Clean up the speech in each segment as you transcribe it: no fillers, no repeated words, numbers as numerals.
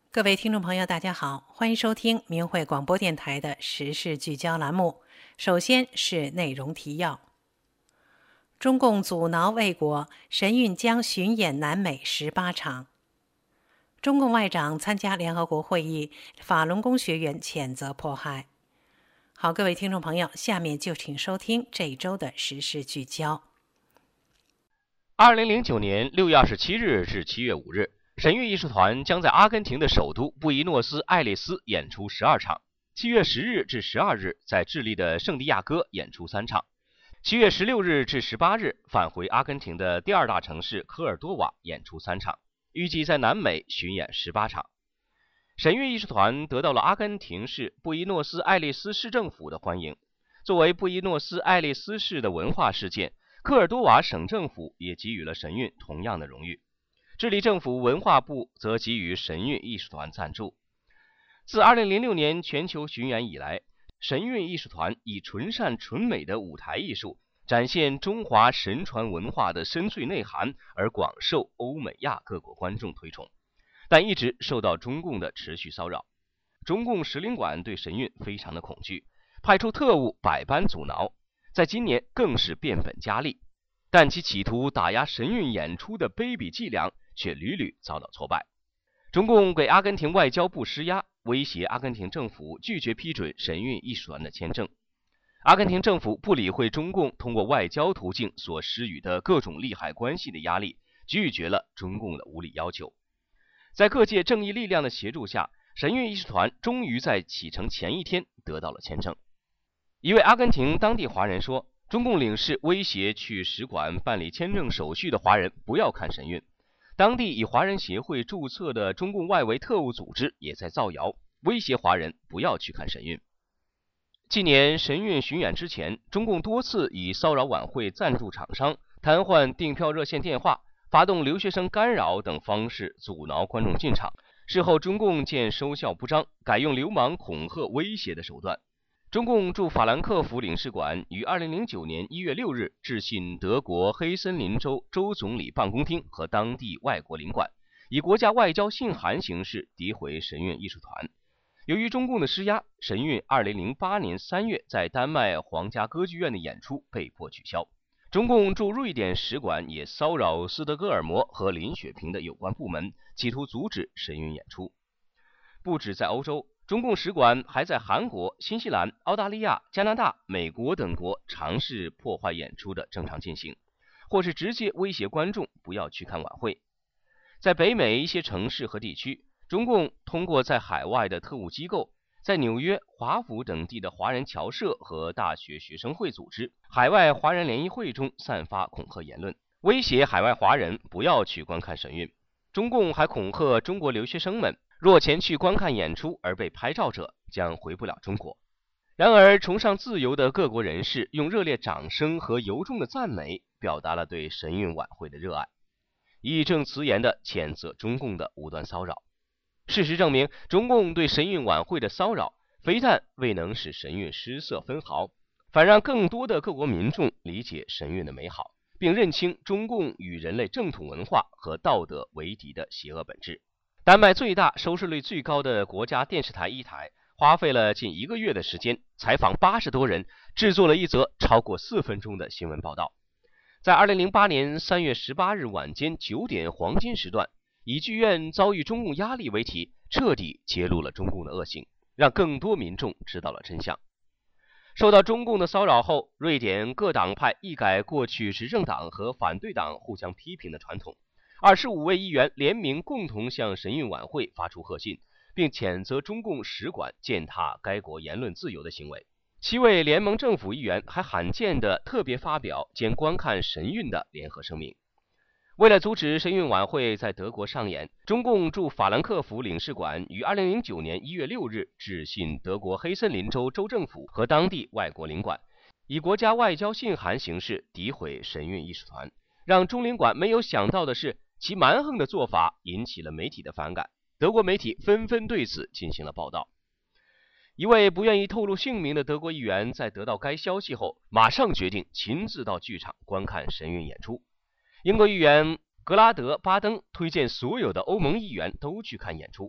各位听众朋友，大家好，欢迎收听明慧广播电台的时事聚焦栏目。首先是内容提要：中共阻挠卫国，神韵将巡演南美18场。中共外长参加联合国会议，法轮功学员谴责迫害。好，各位听众朋友，下面就请收听这一周的时事聚焦。 2009年6月27日至7月5日，神韵艺术团将在阿根廷的首都布宜诺斯艾利斯演出12场，7月10日至12日在智利的圣地亚哥演出3场，7月16日至18日返回阿根廷的第二大城市科尔多瓦演出3场，预计在南美巡演18场。神韵艺术团得到了阿根廷市布宜诺斯艾利斯市政府的欢迎。作为布宜诺斯艾利斯市的文化事件，科尔多瓦省政府也给予了神韵同样的荣誉。智利政府文化部则给予神韵艺术团赞助。自2006年全球巡演以来，神韵艺术团以纯善纯美的舞台艺术展现中华神传文化的深邃内涵，而广受欧美亚各国观众推崇，但一直受到中共的持续骚扰。中共使领馆对神韵非常的恐惧，派出特务百般阻挠，在今年更是变本加厉，但其企图打压神韵演出的卑鄙伎俩却屡屡遭到挫败。中共给阿根廷外交部施压，威胁阿根廷政府拒绝批准神韵艺术团的签证。阿根廷政府不理会中共通过外交途径所施予的各种利害关系的压力，拒绝了中共的无理要求。在各界正义力量的协助下，神韵艺术团终于在启程前一天得到了签证。一位阿根廷当地华人说，中共领事威胁去使馆办理签证手续的华人不要看神韵。当地以华人协会注册的中共外围特务组织也在造谣，威胁华人不要去看神韵。今年神韵巡演之前，中共多次以骚扰晚会赞助厂商、瘫痪订票热线电话、发动留学生干扰等方式阻挠观众进场。事后中共见收效不彰，改用流氓恐吓威胁的手段。中共驻法兰克福领事馆于2009年1月6日致信德国黑森林州州总理办公厅和当地外国领馆，以国家外交信函形式诋毁神韵艺术团。由于中共的施压，神韵2008年3月在丹麦皇家歌剧院的演出被迫取消。中共驻瑞典使馆也骚扰斯德哥尔摩和林雪平的有关部门，企图阻止神韵演出。不止在欧洲，中共使馆还在韩国、新西兰、澳大利亚、加拿大、美国等国尝试破坏演出的正常进行，或是直接威胁观众不要去看晚会。在北美一些城市和地区，中共通过在海外的特务机构，在纽约、华府等地的华人侨社和大学学生会组织、海外华人联谊会中散发恐吓言论，威胁海外华人不要去观看神韵。中共还恐吓中国留学生们，若前去观看演出而被拍照者将回不了中国。然而，崇尚自由的各国人士用热烈掌声和由衷的赞美表达了对神韵晚会的热爱，义正辞严地谴责中共的无端骚扰。事实证明，中共对神韵晚会的骚扰非但未能使神韵失色分毫，反让更多的各国民众理解神韵的美好，并认清中共与人类正统文化和道德为敌的邪恶本质。丹麦最大、收视率最高的国家电视台一台花费了近1个月的时间，采访80多人，制作了一则超过4分钟的新闻报道。在2008年3月18日晚间9点黄金时段，以剧院遭遇中共压力为题，彻底揭露了中共的恶行，让更多民众知道了真相。受到中共的骚扰后，瑞典各党派一改过去执政党和反对党互相批评的传统，25位议员联名共同向神韵晚会发出贺信，并谴责中共使馆践踏该国言论自由的行为。7位联盟政府议员还罕见地特别发表兼观看神韵的联合声明。为了阻止神韵晚会在德国上演，中共驻法兰克福领事馆于2009年1月6日致信德国黑森林州州政府和当地外国领馆，以国家外交信函形式诋毁神韵艺术团。让中领馆没有想到的是，其蛮横的做法引起了媒体的反感，德国媒体纷纷对此进行了报道。一位不愿意透露姓名的德国议员在得到该消息后，马上决定亲自到剧场观看神韵演出。英国议员格拉德巴登推荐所有的欧盟议员都去看演出。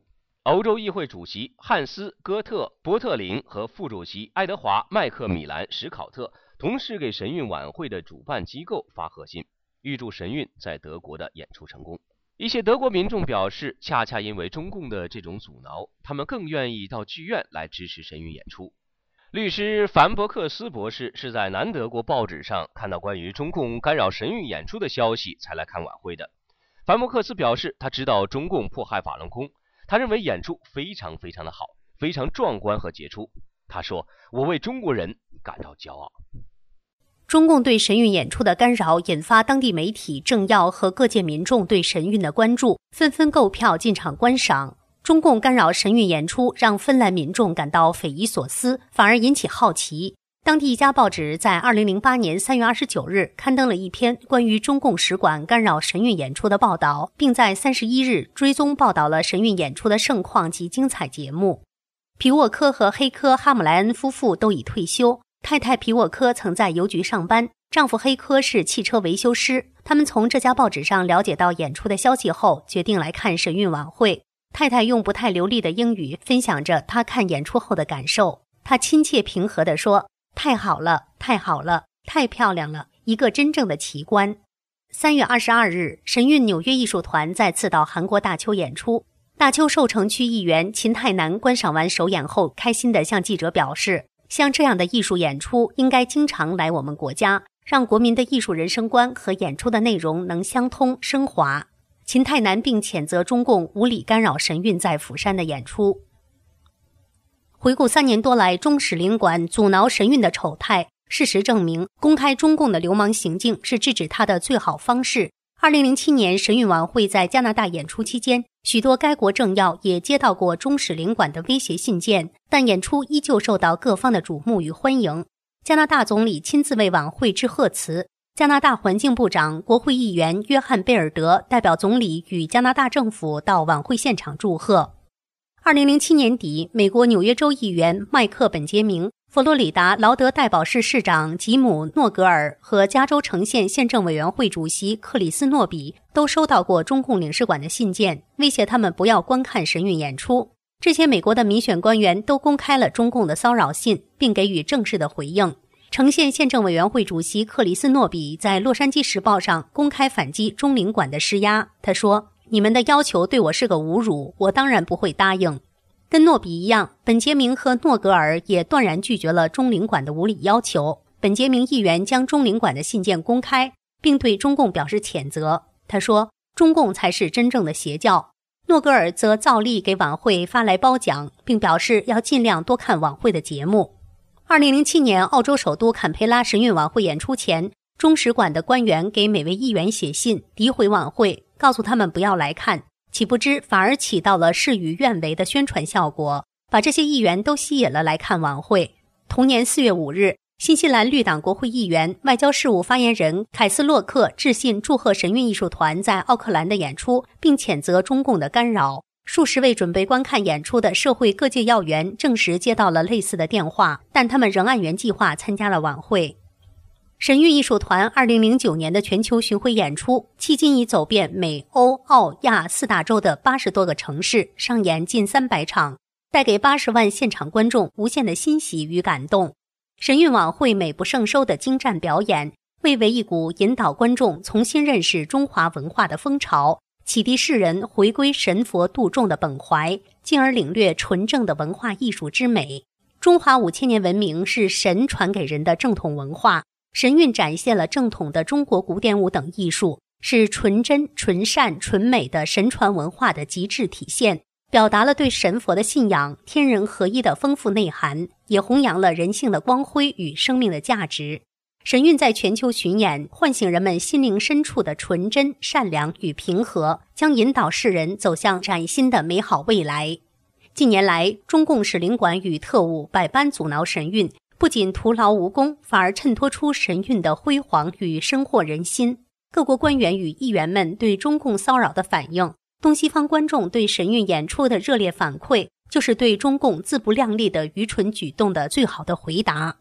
欧洲议会主席汉斯·哥特·伯特林和副主席爱德华·麦克米兰·史考特同时给神韵晚会的主办机构发贺信，预祝神韵在德国的演出成功。一些德国民众表示，恰恰因为中共的这种阻挠，他们更愿意到剧院来支持神韵演出。律师凡伯克斯博士是在南德国报纸上看到关于中共干扰神韵演出的消息才来看晚会的。凡伯克斯表示，他知道中共迫害法轮功，他认为演出非常的好，非常壮观和杰出。他说，我为中国人感到骄傲。 中共对神韵演出的干扰引发当地媒体、政要和各界民众对神韵的关注，纷纷购票进场观赏。中共干扰神韵演出让芬兰民众感到匪夷所思，反而引起好奇。当地一家报纸在2008年3月29日刊登了一篇关于中共使馆干扰神韵演出的报道，并在31日追踪报道了神韵演出的盛况及精彩节目。皮沃科和黑科哈姆莱恩夫妇都已退休，太太皮沃科曾在邮局上班，丈夫黑科是汽车维修师。他们从这家报纸上了解到演出的消息后，决定来看神韵晚会。太太用不太流利的英语分享着她看演出后的感受。她亲切平和地说，太好了，太好了，太漂亮了，一个真正的奇观。3月22日，神韵纽约艺术团再次到韩国大邱演出。大邱寿城区议员秦泰南观赏完首演后，开心地向记者表示，像这样的艺术演出应该经常来我们国家，让国民的艺术人生观和演出的内容能相通升华。秦泰南并谴责中共无理干扰神韵在釜山的演出。回顾3年多来中使领馆阻挠神韵的丑态，事实证明，公开中共的流氓行径是制止它的最好方式。2007年神韵晚会在加拿大演出期间，许多该国政要也接到过中使领馆的威胁信件，但演出依旧受到各方的瞩目与欢迎。加拿大总理亲自为晚会致贺词，加拿大环境部长、国会议员约翰·贝尔德代表总理与加拿大政府到晚会现场祝贺。2007年底，美国纽约州议员麦克·本杰明、佛罗里达劳德代堡市市长吉姆·诺格尔和加州城县宪政委员会主席克里斯诺比都收到过中共领事馆的信件，威胁他们不要观看神韵演出。这些美国的民选官员都公开了中共的骚扰信，并给予正式的回应。城县宪政委员会主席克里斯诺比在《洛杉矶时报》上公开反击中领馆的施压，他说，你们的要求对我是个侮辱，我当然不会答应。跟诺比一样，本杰明和诺格尔也断然拒绝了中领馆的无理要求。本杰明议员将中领馆的信件公开，并对中共表示谴责。他说，中共才是真正的邪教。诺格尔则照例给晚会发来褒奖，并表示要尽量多看晚会的节目。2007年澳洲首都坎培拉神韵晚会演出前，中使馆的官员给每位议员写信，诋毁晚会，告诉他们不要来看，岂不知反而起到了事与愿违的宣传效果，把这些议员都吸引了来看晚会。同年4月5日，新西兰绿党国会议员、外交事务发言人凯斯洛克致信祝贺神韵艺术团在奥克兰的演出，并谴责中共的干扰。数十位准备观看演出的社会各界要员证实接到了类似的电话，但他们仍按原计划参加了晚会。神韵艺术团2009年的全球巡回演出，迄今已走遍美、欧、澳、亚4大洲的80多个城市，上演近300场，带给80万现场观众无限的欣喜与感动。神韵晚会美不胜收的精湛表演，蔚为一股引导观众重新认识中华文化的风潮，启迪世人回归神佛度众的本怀，进而领略纯正的文化艺术之美。中华5000年文明是神传给人的正统文化，神韵展现了正统的中国古典舞等艺术，是纯真、纯善、纯美的神传文化的极致体现，表达了对神佛的信仰、天人合一的丰富内涵，也弘扬了人性的光辉与生命的价值。神韵在全球巡演，唤醒人们心灵深处的纯真、善良与平和，将引导世人走向崭新的美好未来。近年来，中共使领馆与特务百般阻挠神韵，不仅徒劳无功，反而衬托出神韵的辉煌与深获人心。各国官员与议员们对中共骚扰的反应，东西方观众对神韵演出的热烈反馈，就是对中共自不量力的愚蠢举动的最好的回答。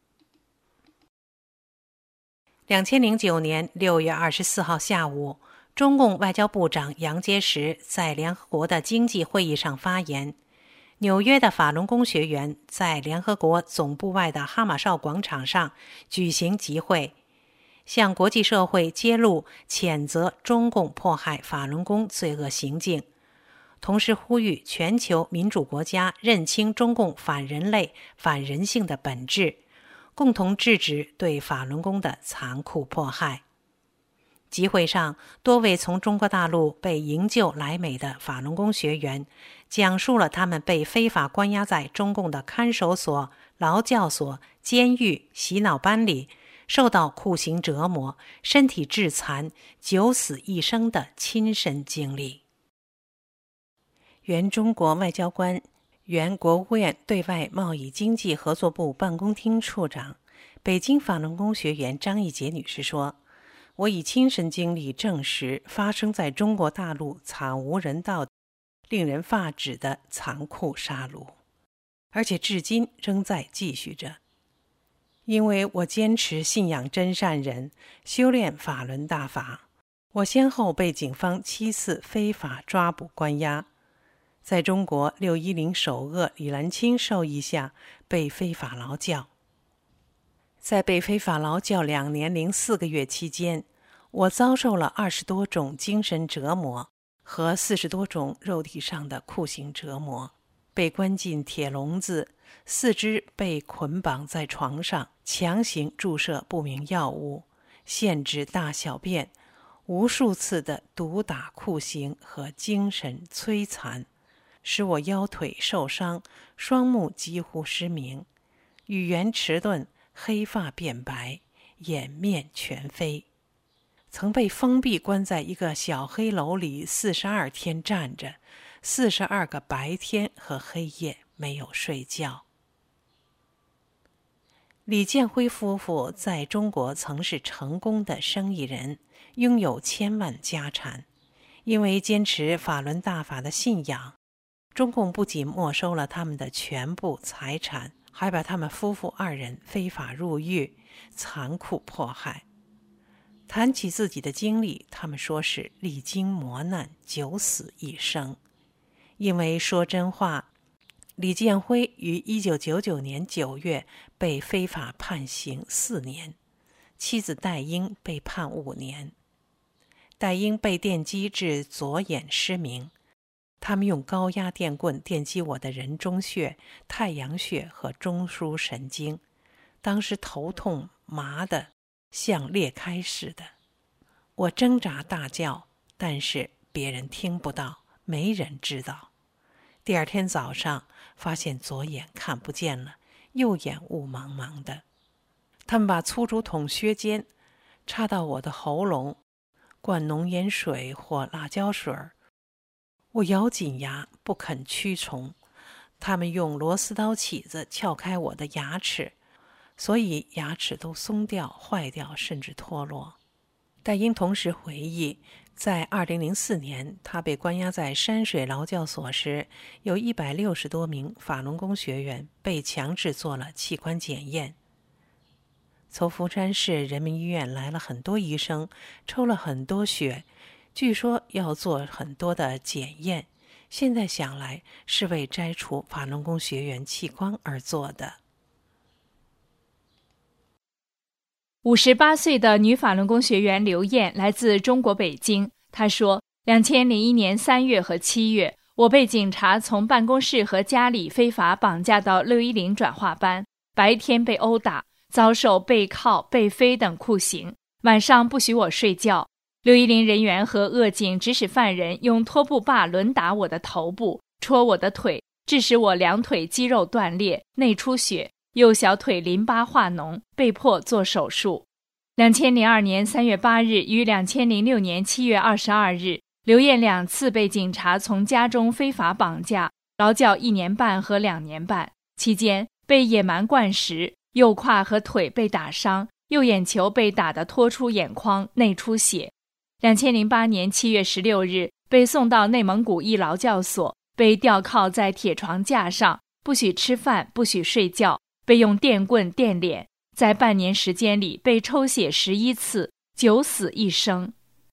2009年6月24号下午， 中共外交部长杨洁篪在联合国的经济会议上发言，纽约的法轮功学员在联合国总部外的哈马绍广场上举行集会，向国际社会揭露谴责中共迫害法轮功罪恶行径，同时呼吁全球民主国家认清中共反人类、反人性的本质，共同制止对法轮功的残酷迫害。集会上，多位从中国大陆被营救来美的法轮功学员讲述了他们被非法关押在中共的看守所、劳教所、监狱、洗脑班里，受到酷刑折磨、身体致残、九死一生的亲身经历。原中国外交官、原国务院对外贸易经济合作部办公厅处长、北京法轮功学员张一杰女士说，我已亲身经历证实发生在中国大陆惨无人道、令人发指的残酷杀戮，而且至今仍在继续着。因为我坚持信仰真善人，修炼法轮大法，我先后被警方7次非法抓捕关押，在中国610首恶李兰清授意下被非法劳教。在被非法劳教2年零4个月期间，我遭受了20多种精神折磨和40多种肉体上的酷刑折磨，被关进铁笼子，四肢被捆绑在床上，强行注射不明药物，限制大小便，无数次的毒打酷刑和精神摧残，使我腰腿受伤，双目几乎失明，语言迟钝，黑发变白，眼面全非。曾被封闭关在一个小黑楼里42天站着，42个白天和黑夜没有睡觉。李建辉夫妇在中国曾是成功的生意人，拥有千万家产。因为坚持法轮大法的信仰，中共不仅没收了他们的全部财产，还把他们夫妇2人非法入狱，残酷迫害。谈起自己的经历，他们说是历经磨难，九死一生。因为说真话，李建辉于1999年9月被非法判刑4年，妻子戴英被判5年。戴英被电击致左眼失明，他们用高压电棍电击我的人中穴、太阳穴和中枢神经，当时头痛麻的像裂开似的。我挣扎大叫，但是别人听不到，没人知道。第2天早上发现左眼看不见了，右眼雾茫茫的。他们把粗竹筒削尖，插到我的喉咙，灌浓盐水或辣椒水，我咬紧牙不肯屈从。他们用螺丝刀起子撬开我的牙齿，所以牙齿都松掉、坏掉，甚至脱落。戴英同时回忆，在2004年他被关押在山水劳教所时，有160多名法轮功学员被强制做了器官检验。从福山市人民医院来了很多医生，抽了很多血，据说要做很多的检验，现在想来是为摘除法轮功学员器官而做的。 58岁的女法轮功学员刘艳来自中国北京。她说，2001年3月和7月，我被警察从办公室和家里非法绑架到610转化班，白天被殴打，遭受背靠、背飞等酷刑，晚上不许我睡觉。610人员和恶警指使犯人用拖布把抡打我的头部，戳我的腿，致使我2腿肌肉断裂、内出血，右小腿淋巴化脓，被迫做手术。2002年3月8日与2006年7月22日，刘艳2次被警察从家中非法绑架，劳教1年半和2年半，期间被野蛮灌食，右胯和腿被打伤，右眼球被打得脱出眼眶，内出血。2008年7月16日被送到内蒙古一劳教所，被吊靠在铁床架上，不许吃饭，不许睡觉，被用电棍电脸，在半年时间里被抽血11次，九死一生。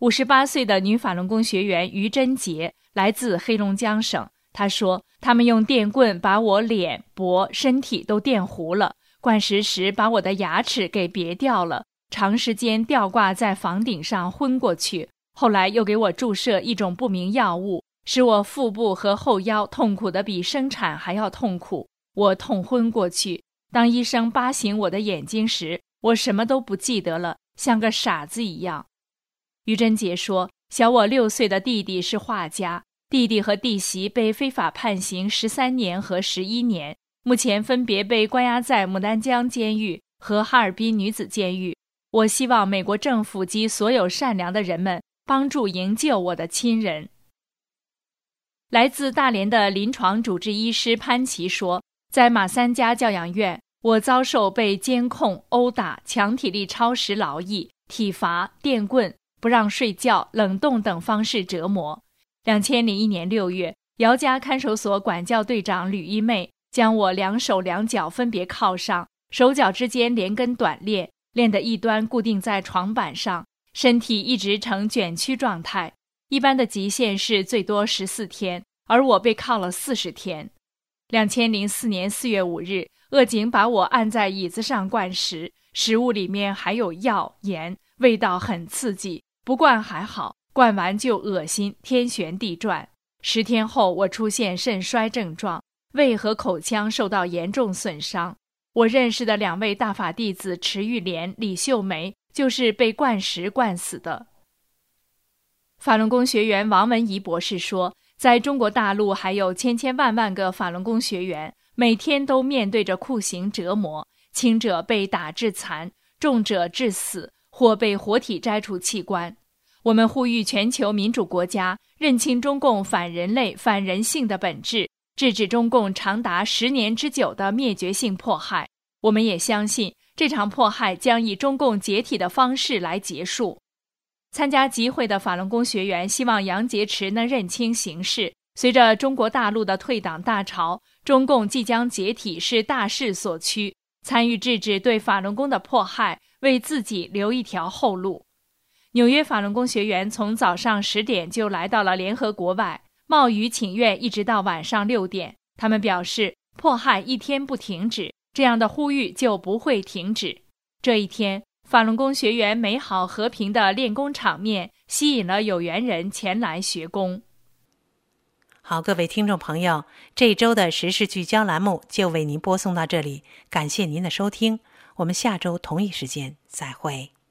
58岁的女法轮功学员于贞杰来自黑龙江省。她说，他们用电棍把我脸、脖、身体都电糊了，灌食时把我的牙齿给别掉了，长时间吊挂在房顶上昏过去。后来又给我注射一种不明药物，使我腹部和后腰痛苦的比生产还要痛苦，我痛昏过去。当医生扒醒我的眼睛时，我什么都不记得了，像个傻子一样。于贞杰说，小我6岁的弟弟是画家，弟弟和弟媳被非法判刑13年和11年，目前分别被关押在牡丹江监狱和哈尔滨女子监狱。我希望美国政府及所有善良的人们帮助营救我的亲人。来自大连的临床主治医师潘琪说，在马三家教养院，我遭受被监控、殴打、强体力超时劳役、体罚、电棍、不让睡觉、冷冻等方式折磨。2001年6月，姚家看守所管教队长吕一妹将我2手2脚分别铐上，手脚之间连根短链，链的一端固定在床板上，身体一直呈卷曲状态。一般的极限是最多14天，而我被铐了40天。2004年4月5日，恶警把我按在椅子上灌食，食物里面还有药、盐，味道很刺激，不灌还好，灌完就恶心，天旋地转。10天后，我出现肾衰症状，胃和口腔受到严重损伤。我认识的2位大法弟子池玉莲、李秀梅就是被灌食灌死的。法轮功学员王文怡博士说，在中国大陆还有千千万万个法轮功学员，每天都面对着酷刑折磨，轻者被打致残，重者致死，或被活体摘除器官。我们呼吁全球民主国家认清中共反人类、反人性的本质，制止中共长达10年之久的灭绝性迫害。我们也相信，这场迫害将以中共解体的方式来结束。参加集会的法轮功学员希望杨洁篪能认清形势，随着中国大陆的退党大潮，中共即将解体是大势所趋，参与制止对法轮功的迫害，为自己留一条后路。纽约法轮功学员从早上10点就来到了联合国外，冒雨请愿一直到晚上6点。他们表示，迫害一天不停止，这样的呼吁就不会停止。这一天，法轮功学员美好和平的练功场面吸引了有缘人前来学功。 好，各位听众朋友，这一周的时事聚焦栏目就为您播送到这里，感谢您的收听，我们下周同一时间再会。